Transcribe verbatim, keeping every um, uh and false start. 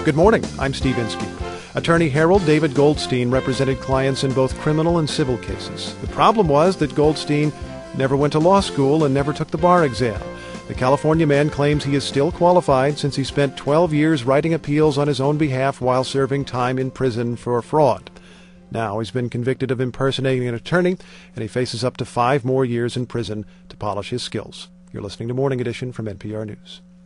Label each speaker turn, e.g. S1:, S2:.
S1: Good morning. I'm Steve Inskeep. Attorney Harold David Goldstein represented clients in both criminal and civil cases. The problem was that Goldstein never went to law school and never took the bar exam. The California man claims he is still qualified since he spent twelve years writing appeals on his own behalf while serving time in prison for fraud. Now he's been convicted of impersonating an attorney, and he faces up to five more years in prison to polish his skills. You're listening to Morning Edition from N P R News.